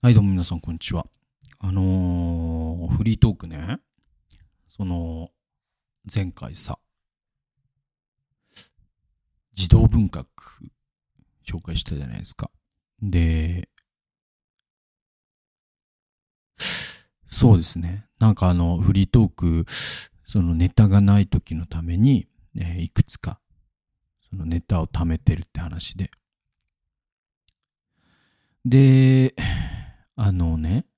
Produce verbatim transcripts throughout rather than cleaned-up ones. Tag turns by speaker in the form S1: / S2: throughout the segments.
S1: はい、どうも皆さん、こんにちは。あのーフリートークね、その、前回さ、児童文学紹介したじゃないですか。で、そうですね。なんかあの、フリートーク、そのネタがない時のために、えーいくつか、そのネタを貯めてるって話で。で、あのね、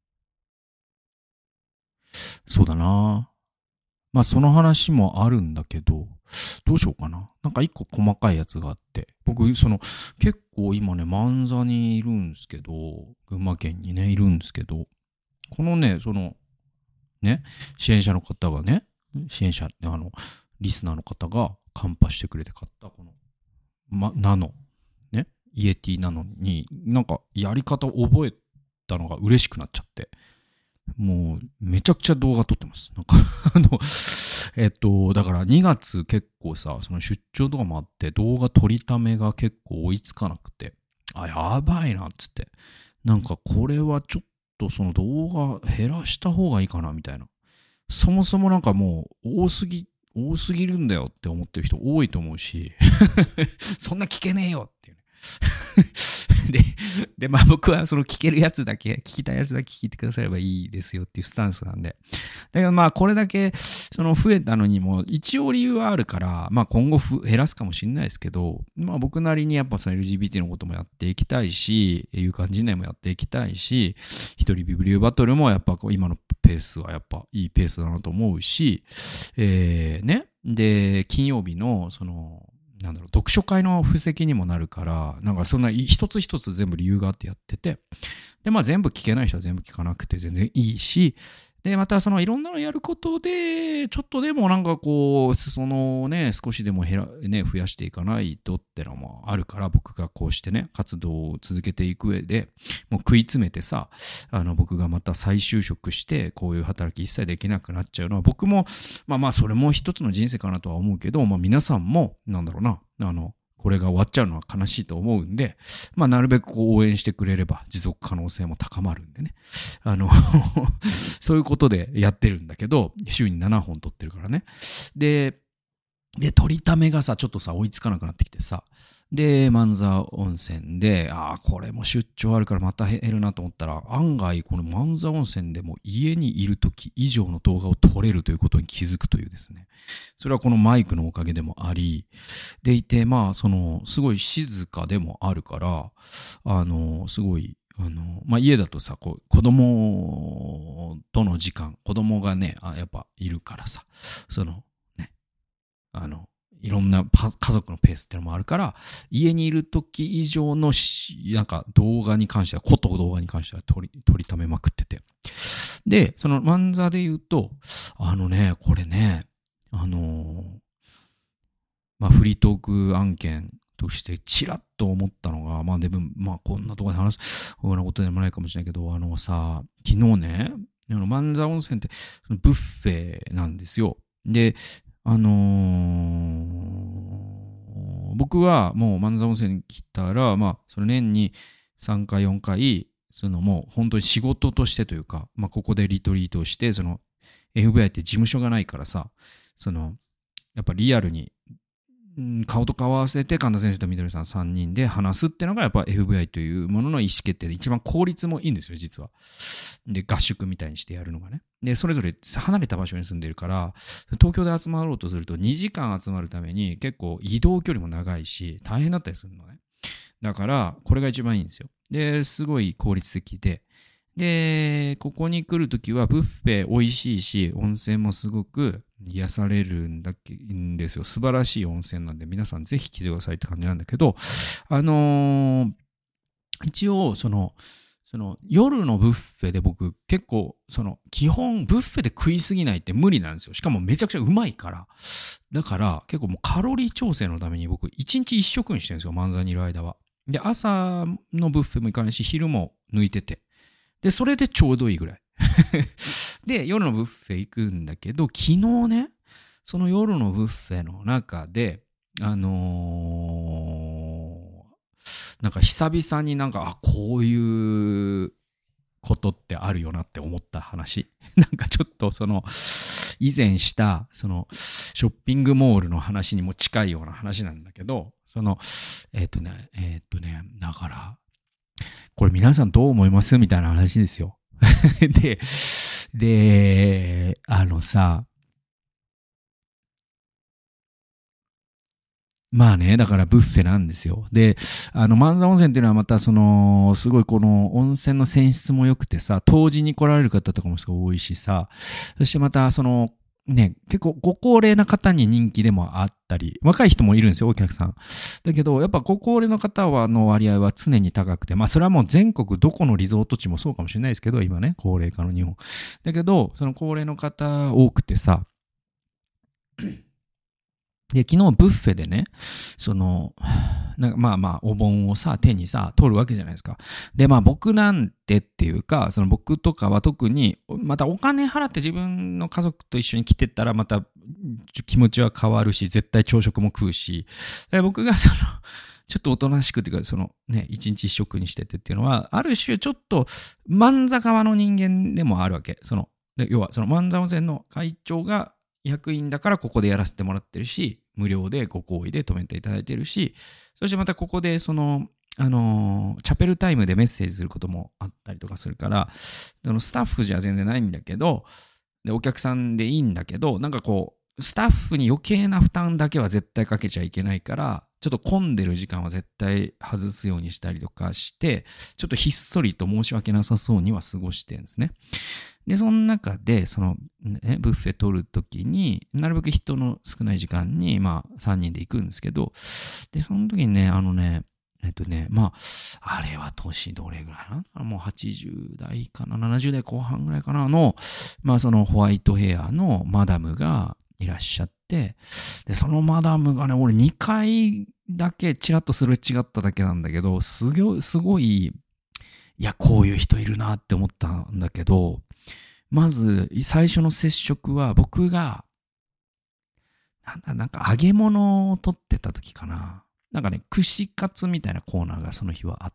S1: そうだな。まあその話もあるんだけど、どうしようかな。なんか一個細かいやつがあって、僕、その、結構今ね、万座にいるんですけど、群馬県にね、いるんですけど、このね、その、ね、支援者の方がね、支援者、あの、リスナーの方がカンパしてくれて買った、この、ま、ナノ、ね、イエティなのに、なんかやり方を覚えたのが嬉しくなっちゃって、もう、めちゃくちゃ動画撮ってます。なんかあの、えっと、だからにがつ結構さ、その出張とかもあって動画撮りためが結構追いつかなくて、あ、やばいなっつって。なんかこれはちょっとその動画減らした方がいいかなみたいな。そもそもなんかもう多すぎ、多すぎるんだよって思ってる人多いと思うし、そんな聞けねえよっていうね。で、で、まあ僕はその聞けるやつだけ、聞きたいやつだけ聞いてくださればいいですよっていうスタンスなんで。だけどまあこれだけその増えたのにも一応理由はあるから、まあ今後減らすかもしれないですけど、まあ僕なりにやっぱその エルジービーティー のこともやっていきたいし、有感人内もやっていきたいし、一人ビブリューバトルもやっぱ今のペースはやっぱいいペースだなと思うし、えー、ね。で、金曜日のその、なんだろう、読書会の布石にもなるから、なんかそんな一つ一つ全部理由があってやってて、で、まあ全部聞けない人は全部聞かなくて全然いいし、で、またそのいろんなのやることで、ちょっとでもなんかこう、そのね、少しでも減ら、ね、増やしていかないとってのもあるから、僕がこうしてね、活動を続けていく上で、もう食い詰めてさ、あの僕がまた再就職して、こういう働き一切できなくなっちゃうのは、僕も、まあまあそれも一つの人生かなとは思うけど、まあ皆さんも、なんだろうな、あの、これが終わっちゃうのは悲しいと思うんで、まあ、なるべくこう応援してくれれば持続可能性も高まるんでね。あのそういうことでやってるんだけど、週にななほん撮ってるからね。で、で、撮りためがさ、ちょっとさ、追いつかなくなってきてさ、で、万座温泉で、ああ、これも出張あるからまた減るなと思ったら、案外、この万座温泉でも家にいる時以上の動画を撮れるということに気づくというですね。それはこのマイクのおかげでもあり、でいて、まあ、その、すごい静かでもあるから、あの、すごい、あの、まあ、家だとさ、こう、子供との時間、子供がね、あやっぱいるからさ、その、ね、あの、いろんな家族のペースっていうのもあるから、家にいる時以上のなんか動画に関しては、こと動画に関しては撮り、撮りためまくってて。で、その漫座で言うと、あのね、これね、あのー、まあフリートーク案件としてチラッと思ったのが、まあでも、まあこんなところで話すようなことでもないかもしれないけど、あのさ、昨日ね、あの万座温泉ってブッフェなんですよ。で、あのー、僕はもう万座温泉に来たら、まあ、その年にさんかいよんかい、そのもう本当に仕事としてというか、まあ、ここでリトリートして、その エフブイアイ って事務所がないからさ、その、やっぱリアルに、顔と顔合わせて神田先生とみどりさんさんにんで話すっていうのがやっぱ エフブイアイ というものの意思決定で一番効率もいいんですよ、実は。で、合宿みたいにしてやるのがね。で、それぞれ離れた場所に住んでるから、東京で集まろうとするとにじかん集まるために結構移動距離も長いし、大変だったりするのね。だから、これが一番いいんですよ。で、すごい効率的で。で、ここに来るときはブッフェ美味しいし、温泉もすごく癒されるんだけんですよ。素晴らしい温泉なんで、皆さんぜひ来てくださいって感じなんだけど、あのー、一応、その、その夜のブッフェで僕結構その基本ブッフェで食いすぎないって無理なんですよ。しかもめちゃくちゃうまいから。だから結構もうカロリー調整のために僕一日一食にしてるんですよ、漫才にいる間は。で、朝のブッフェも行かないし、昼も抜いてて。で、それでちょうどいいぐらい。で、夜のブッフェ行くんだけど、昨日ね、その夜のブッフェの中で、あのー、なんか久々になんか、あ、こういうことってあるよなって思った話。なんかちょっとその、以前した、その、ショッピングモールの話にも近いような話なんだけど、その、えっとね、えっとね、だから、これ皆さんどう思いますみたいな話ですよ。で、で、あのさ、まあね、だからブッフェなんですよ。で、あの、万座温泉っていうのはまたその、すごいこの温泉の泉質も良くてさ、冬至に来られる方とかもすごい多いしさ、そしてまたその、ね、結構ご高齢な方に人気でもあったり、若い人もいるんですよ、お客さん。だけど、やっぱご高齢の方はの割合は常に高くて、まあそれはもう全国どこのリゾート地もそうかもしれないですけど、今ね、高齢化の日本。だけど、その高齢の方多くてさ、で、昨日ブッフェでね、その、なんかまあまあ、お盆をさ、手にさ、取るわけじゃないですか。で、まあ僕なんてっていうか、その僕とかは特に、またお金払って自分の家族と一緒に来てたら、また気持ちは変わるし、絶対朝食も食うし、で僕がその、ちょっとおとなしくっていうか、そのね、一日一食にしててっていうのは、ある種ちょっと、万座側の人間でもあるわけ。その、で要はその万座温泉の会長が、役員だからここでやらせてもらってるし、無料でご好意で止めていただいてるし、そしてまたここでその、あのーチャペルタイムでメッセージすることもあったりとかするから、そのスタッフじゃ全然ないんだけど、で、お客さんでいいんだけど、なんかこう、スタッフに余計な負担だけは絶対かけちゃいけないから、ちょっと混んでる時間は絶対外すようにしたりとかして、ちょっとひっそりと申し訳なさそうには過ごしてるんですね。で、その中で、その、ね、ブッフェ取るときに、なるべく人の少ない時間に、まあ、さんにんで行くんですけど、で、その時にね、あのね、えっとね、まあ、あれは年どれぐらいなのもうはちじゅう代かな、ななじゅう代後半ぐらいかなの、まあ、そのホワイトヘアのマダムがいらっしゃって、で、そのマダムがね、俺にかいだけチラッとすれ違っただけなんだけど、すごい、すごい、いや、こういう人いるなって思ったんだけど、まず、最初の接触は僕が、なんだ、なんか揚げ物を取ってた時かな。なんかね、串カツみたいなコーナーがその日はあって。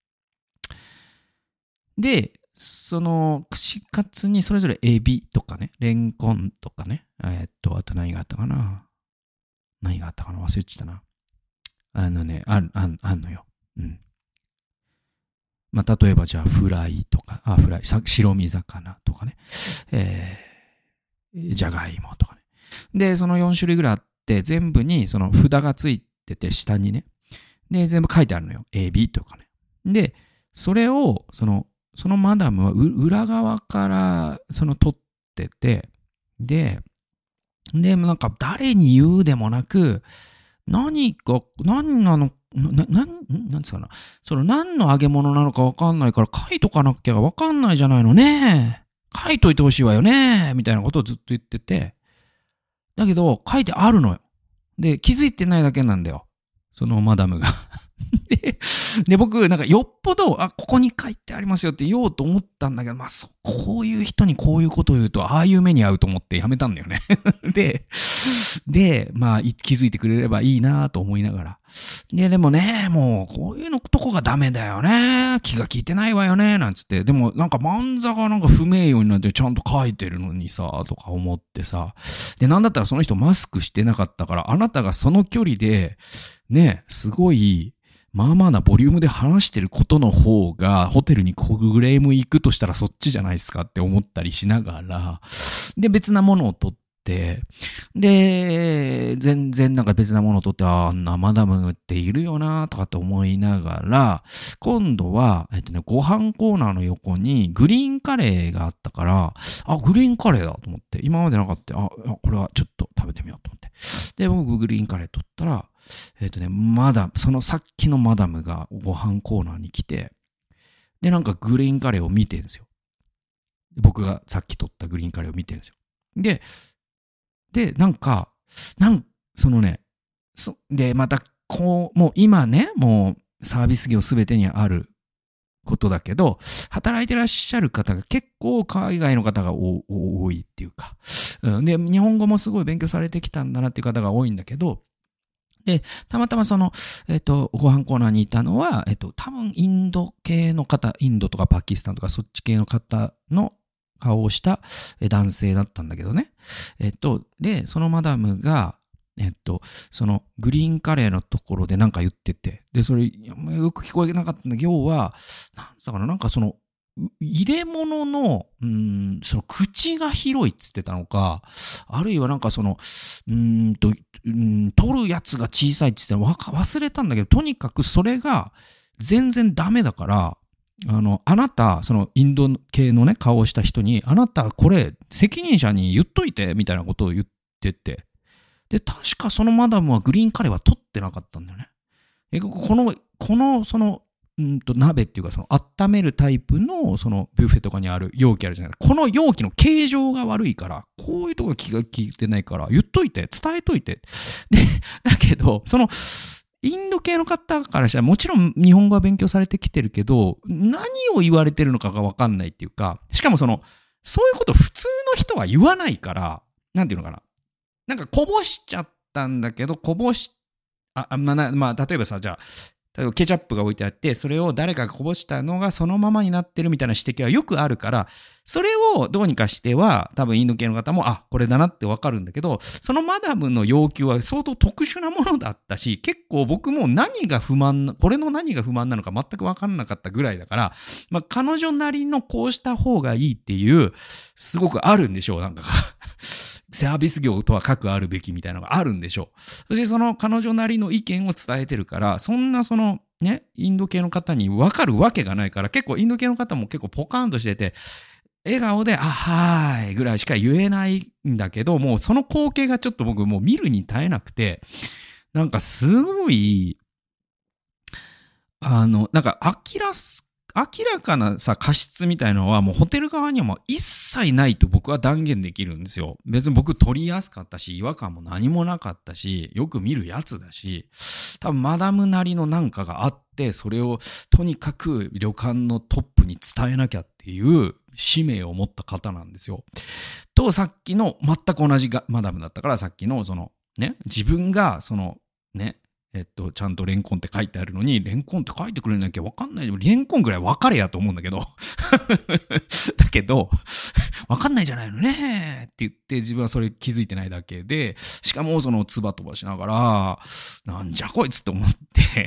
S1: で、その串カツにそれぞれエビとかね、レンコンとかね、えーっと、あと何があったかな。何があったかな忘れちゃったな。あのね、あん、あん、あんのよ。うん。まあ、例えばじゃあフライとか、あ、フライ、白身魚とかね、えー、じゃがいもとかね。で、そのよん種類ぐらいあって、全部にその札がついてて、下にね。で、全部書いてあるのよ。エビとかね。で、それを、その、そのマダムは裏側からその取ってて、で、で、なんか誰に言うでもなく、何か、何なの、な、な、なんつうかな。その何の揚げ物なのかわかんないから書いとかなきゃわかんないじゃないのね。書いといてほしいわよね。みたいなことをずっと言ってて。だけど、書いてあるのよ。で、気づいてないだけなんだよ。そのマダムが。で、で、僕、なんかよっぽど、あ、ここに書いてありますよって言おうと思ったんだけど、まあ、そこういう人にこういうことを言うと、ああいう目に遭うと思ってやめたんだよね。で、で、まあ、気づいてくれればいいなと思いながら。で、でもね、もう、こういうのとこがダメだよね。気が利いてないわよね。なんつって。でも、なんか、漫座がなんか不名誉になってちゃんと書いてるのにさ、とか思ってさ。で、なんだったらその人マスクしてなかったから、あなたがその距離で、ね、すごい、まあまあなボリュームで話してることの方が、ホテルにクレーム行くとしたらそっちじゃないですかって思ったりしながら、で、別なものを取って、で、全然なんか別なものを取って、あんなマダムっているよなとかって思いながら、今度は、えっとね、ご飯コーナーの横にグリーンカレーがあったから、あ、グリーンカレーだと思って、今までなかった、あ、これはちょっと食べてみようと思って。で、僕グリーンカレー取ったら、えっとね、まだ、そのさっきのマダムがご飯コーナーに来て、で、なんかグリーンカレーを見てるんですよ。僕がさっき取ったグリーンカレーを見てるんですよ。で、で、なんか、なん、そのね、そ、で、また、こう、もう今ね、もうサービス業すべてにあることだけど、働いてらっしゃる方が結構海外の方が多いっていうか、うん、で、日本語もすごい勉強されてきたんだなっていう方が多いんだけど、 で、たまたまその、えっと、ご飯コーナーにいたのは、えっと、多分インド系の方、インドとかパキスタンとかそっち系の方の顔をした男性だったんだけどね。えっと、で、そのマダムが、えっと、そのグリーンカレーのところでなんか言ってて、で、それよく聞こえなかったんだけど、要は、なんつったかな、なんかその、入れ物の、うーん、その口が広いっつってたのか、あるいはなんかその、うーんと、うん、取るやつが小さいっつってわか忘れたんだけど、とにかくそれが全然ダメだから、あの、あなた、そのインド系のね、顔をした人に、あなたこれ責任者に言っといて、みたいなことを言ってて、で、確かそのマダムはグリーンカレーは取ってなかったんだよね。えこの、この、その、うんと鍋っていうかその温めるタイプのそのビュッフェとかにある容器あるじゃない。この容器の形状が悪いから、こういうとこが気が利いてないから言っといて、伝えといて。で、だけど、そのインド系の方からしたらもちろん日本語は勉強されてきてるけど、何を言われてるのかがわかんないっていうか、しかもその、そういうこと普通の人は言わないから、なんていうのかな。なんかこぼしちゃったんだけど、こぼし、あ、まあ、まあ、例えばさ、じゃあ、例えばケチャップが置いてあって、それを誰かがこぼしたのがそのままになってるみたいな指摘はよくあるから、それをどうにかしては、多分インド系の方も、あ、これだなってわかるんだけど、そのマダムの要求は相当特殊なものだったし、結構僕も何が不満、これの何が不満なのか全くわからなかったぐらいだから、まあ彼女なりのこうした方がいいっていう、すごくあるんでしょう、なんか。サービス業とは核あるべきみたいなのがあるんでしょう。そしてその彼女なりの意見を伝えてるから、そんなそのね、インド系の方に分かるわけがないから、結構インド系の方も結構ポカーンとしてて、笑顔で、あ、はーいぐらいしか言えないんだけど、もうその光景がちょっと僕もう見るに耐えなくて、なんかすごい、あの、なんか明らす、明らかなさ、過失みたいなのはもうホテル側にはもう一切ないと僕は断言できるんですよ。別に僕取りやすかったし、違和感も何もなかったし、よく見るやつだし、多分マダムなりのなんかがあって、それをとにかく旅館のトップに伝えなきゃっていう使命を持った方なんですよ。と、さっきの全く同じがマダムだったから、さっきのそのね、自分がそのね、えっと、ちゃんとレンコンって書いてあるのに、レンコンって書いてくれなきゃわかんない。レンコンぐらい分かれやと思うんだけど。だけど、わかんないじゃないのねって言って自分はそれ気づいてないだけで、しかもその唾飛ばしながら、なんじゃこいつって思って、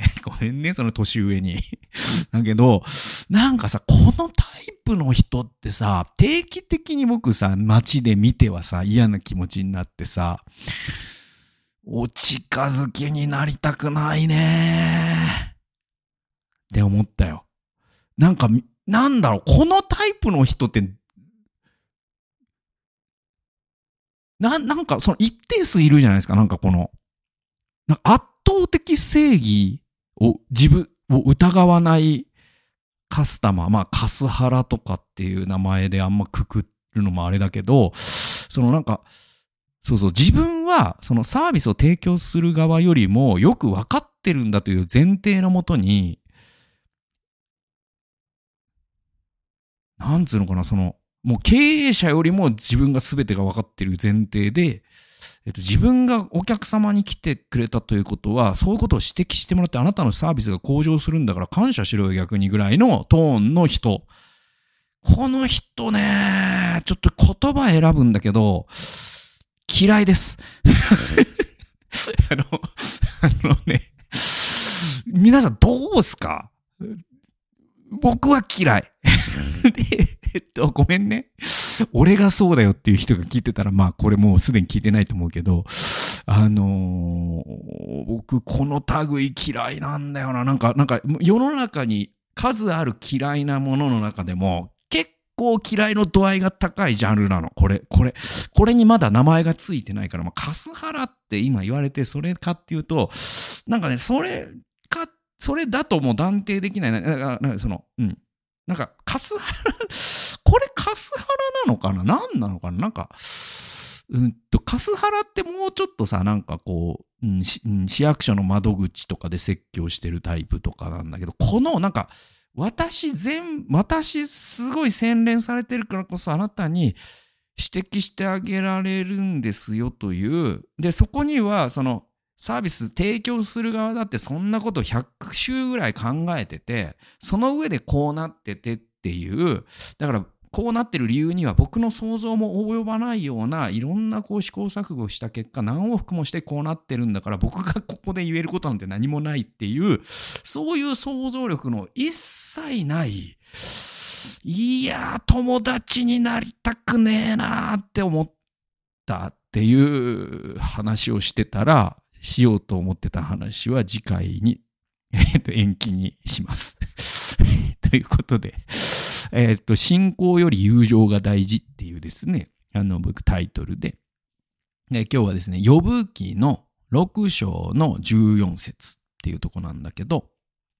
S1: ごめんね、その年上に。だけど、なんかさ、このタイプの人ってさ、定期的に僕さ、街で見てはさ、嫌な気持ちになってさ、お近づきになりたくないねって思ったよ。なんか、なんだろう、このタイプの人って、な、なんか、その一定数いるじゃないですか、なんかこの、なんか圧倒的正義を、自分を疑わないカスタマー、まあ、カスハラとかっていう名前であんまくくるのもあれだけど、そのなんか、そうそう、自分はそのサービスを提供する側よりもよく分かってるんだという前提のもとに、なんつうのかな、その、もう経営者よりも自分が全てが分かってる前提で、えっと、自分がお客様に来てくれたということは、そういうことを指摘してもらって、あなたのサービスが向上するんだから感謝しろよ、逆にぐらいのトーンの人。この人ね、ちょっと言葉選ぶんだけど、嫌いです。あの、あのね、皆さんどうすか？僕は嫌い。で、えっと、ごめんね。俺がそうだよっていう人が聞いてたら、まあこれもうすでに聞いてないと思うけど、あのー、僕この類嫌いなんだよな。なんか、なんか世の中に数ある嫌いなものの中でも、結構嫌いの度合いが高いジャンルなの。これ、これ、これにまだ名前がついてないから、まあ、カスハラって今言われて、それかっていうと、なんかね、それか、それだともう断定できない。なんか、その、うん。なんか、カスハラ、これカスハラなのかな？何なのかな？なんか、うんと、カスハラってもうちょっとさ、なんかこう、うん、市役所の窓口とかで説教してるタイプとかなんだけど、このなんか、私全、私すごい洗練されてるからこそあなたに指摘してあげられるんですよという。で、そこには、その、 サービス提供する側だってそんなことひゃく種ぐらい考えてて、その上でこうなっててっていう、だからこうなってる理由には僕の想像も及ばないようないろんなこう試行錯誤した結果、何往復もしてこうなってるんだから、僕がここで言えることなんて何もないっていう、そういう想像力の一切ない、いや友達になりたくねえなって思ったっていう話をしてたら、しようと思ってた話は次回に、えっと、延期にしますということで、えっと、信仰より友情が大事っていうですね、あの、僕タイトルで、で今日はですね、ヨブ記のろく章のじゅうよん節っていうとこなんだけど、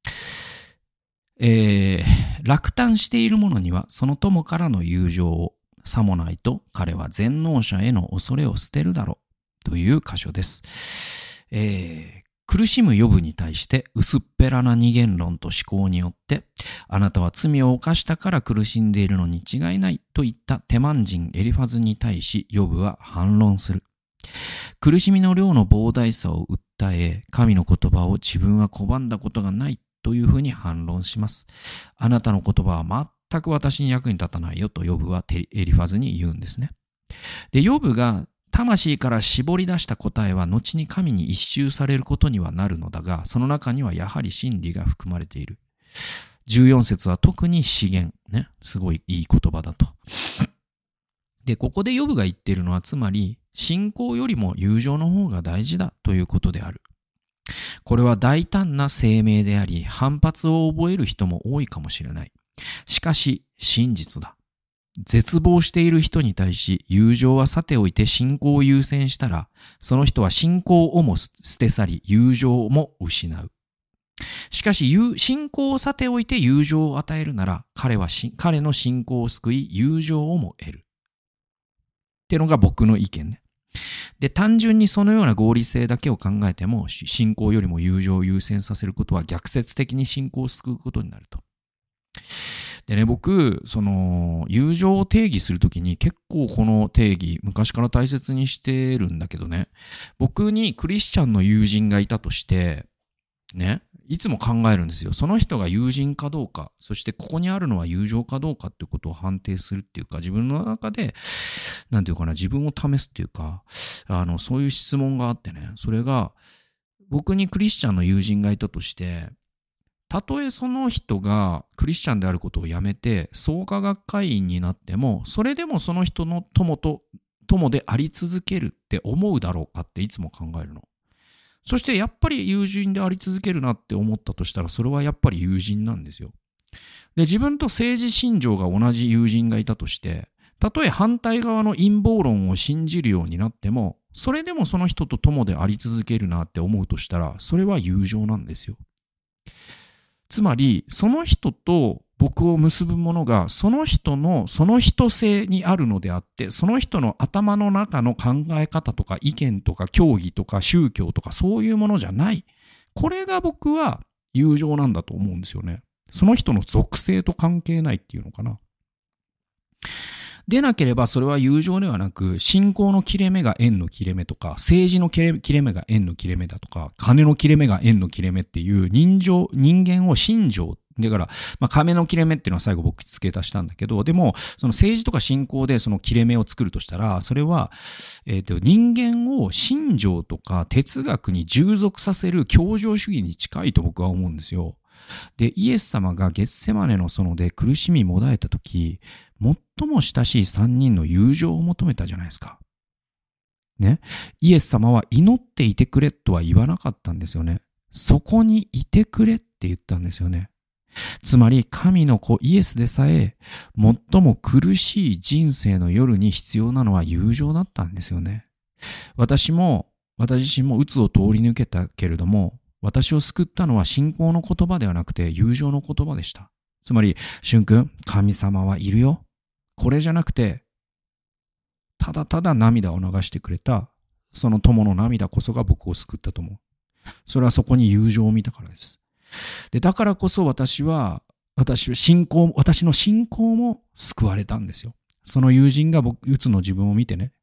S1: えー、落胆している者にはその友からの友情をさもないと彼は全能者への恐れを捨てるだろうという箇所です。えー、苦しむヨブに対して薄っぺらな二元論と思考によってあなたは罪を犯したから苦しんでいるのに違いないといったテマン人エリファズに対しヨブは反論する。苦しみの量の膨大さを訴え、神の言葉を自分は拒んだことがないというふうに反論します。あなたの言葉は全く私に役に立たないよとヨブはエリファズに言うんですね。で、ヨブが魂から絞り出した答えは後に神に一蹴されることにはなるのだが、その中にはやはり真理が含まれている。じゅうよん節は特に資源ね、すごいいい言葉だと。で、ここでヨブが言っているのはつまり信仰よりも友情の方が大事だということである。これは大胆な声明であり、反発を覚える人も多いかもしれない。しかし、真実だ。絶望している人に対し、友情はさておいて信仰を優先したら、その人は信仰をも捨て去り、友情も失う。しかし、信仰をさておいて友情を与えるなら、彼は彼の信仰を救い、友情をも得る。っていうのが僕の意見ね。で、単純にそのような合理性だけを考えても、信仰よりも友情を優先させることは逆説的に信仰を救うことになると。でね、僕、その、友情を定義するときに結構この定義、昔から大切にしてるんだけどね、僕にクリスチャンの友人がいたとして、ね、いつも考えるんですよ。その人が友人かどうか、そしてここにあるのは友情かどうかってことを判定するっていうか、自分の中で、なんていうかな、自分を試すっていうか、あの、そういう質問があってね、それが、僕にクリスチャンの友人がいたとして、たとえその人がクリスチャンであることをやめて創価学会員になっても、それでもその人の友と友であり続けるって思うだろうかっていつも考えるの。そしてやっぱり友人であり続けるなって思ったとしたら、それはやっぱり友人なんですよ。で、自分と政治信条が同じ友人がいたとして、たとえ反対側の陰謀論を信じるようになっても、それでもその人と友であり続けるなって思うとしたら、それは友情なんですよ。つまり、その人と僕を結ぶものが、その人のその人性にあるのであって、その人の頭の中の考え方とか意見とか教義とか宗教とかそういうものじゃない。これが僕は友情なんだと思うんですよね。その人の属性と関係ないっていうのかな。でなければそれは友情ではなく、信仰の切れ目が縁の切れ目とか、政治の切れ、切れ目が縁の切れ目だとか、金の切れ目が縁の切れ目っていう人情、人間を信条、だから、まあ、金の切れ目っていうのは最後僕付け足したんだけど、でも、その政治とか信仰でその切れ目を作るとしたら、それは、えっと、人間を信条とか哲学に従属させる教条主義に近いと僕は思うんですよ。で、イエス様がゲッセマネの園で苦しみもだえたとき、最も親しい三人の友情を求めたじゃないですか。ね。イエス様は祈っていてくれとは言わなかったんですよね。そこにいてくれって言ったんですよね。つまり神の子イエスでさえ、最も苦しい人生の夜に必要なのは友情だったんですよね。私も、私自身も鬱を通り抜けたけれども、私を救ったのは信仰の言葉ではなくて友情の言葉でした。つまり、俊君、神様はいるよ。これじゃなくて、ただただ涙を流してくれた、その友の涙こそが僕を救ったと思う。それはそこに友情を見たからです。で、だからこそ私は、私は信仰、私の信仰も救われたんですよ。その友人が僕、うつの自分を見てね、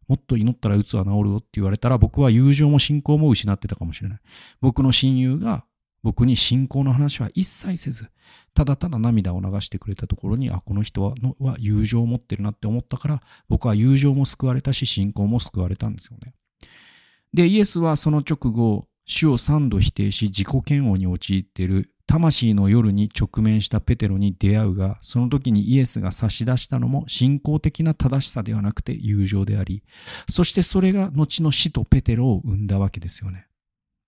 S1: もっと祈ったら鬱は治るよって言われたら、僕は友情も信仰も失ってたかもしれない。僕の親友が僕に信仰の話は一切せず、ただただ涙を流してくれたところに、あ、この人はのは友情を持ってるなって思ったから、僕は友情も救われたし、信仰も救われたんですよね。で、イエスはその直後、主を三度否定し自己嫌悪に陥っている魂の夜に直面したペテロに出会うが、その時にイエスが差し出したのも信仰的な正しさではなくて友情であり、そしてそれが後の使徒ペテロを生んだわけですよね。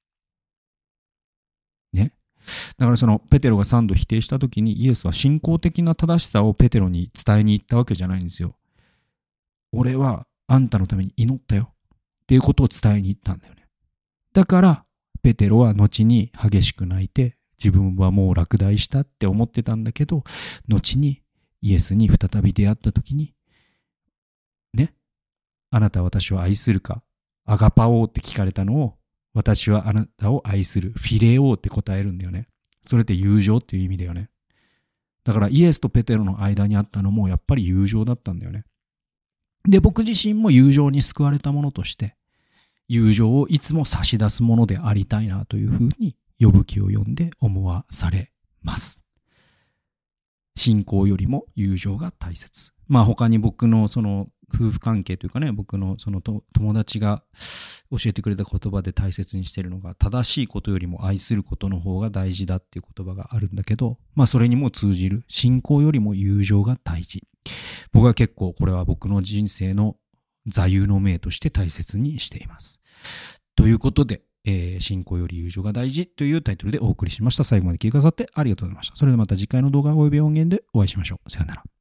S1: ね。だからそのペテロが三度否定した時にイエスは信仰的な正しさをペテロに伝えに行ったわけじゃないんですよ。俺はあんたのために祈ったよっていうことを伝えに行ったんだよね。だからペテロは後に激しく泣いて、自分はもう落第したって思ってたんだけど、後にイエスに再び出会った時に、ね、あなたは私を愛するか、アガパオーって聞かれたのを、私はあなたを愛する、フィレオーって答えるんだよね。それって友情っていう意味だよね。だからイエスとペテロの間にあったのもやっぱり友情だったんだよね。で、僕自身も友情に救われたものとして、友情をいつも差し出すものでありたいなというふうに、呼ぶ気を読んで思わされます。信仰よりも友情が大切。まあ他に僕のその夫婦関係というかね、僕のそのと友達が教えてくれた言葉で大切にしているのが、正しいことよりも愛することの方が大事だっていう言葉があるんだけど、まあそれにも通じる信仰よりも友情が大事。僕は結構これは僕の人生の座右の銘として大切にしています。ということで、えー、信仰より友情が大事というタイトルでお送りしました。最後まで聞いてくださってありがとうございました。それではまた次回の動画および音源でお会いしましょう。さよなら。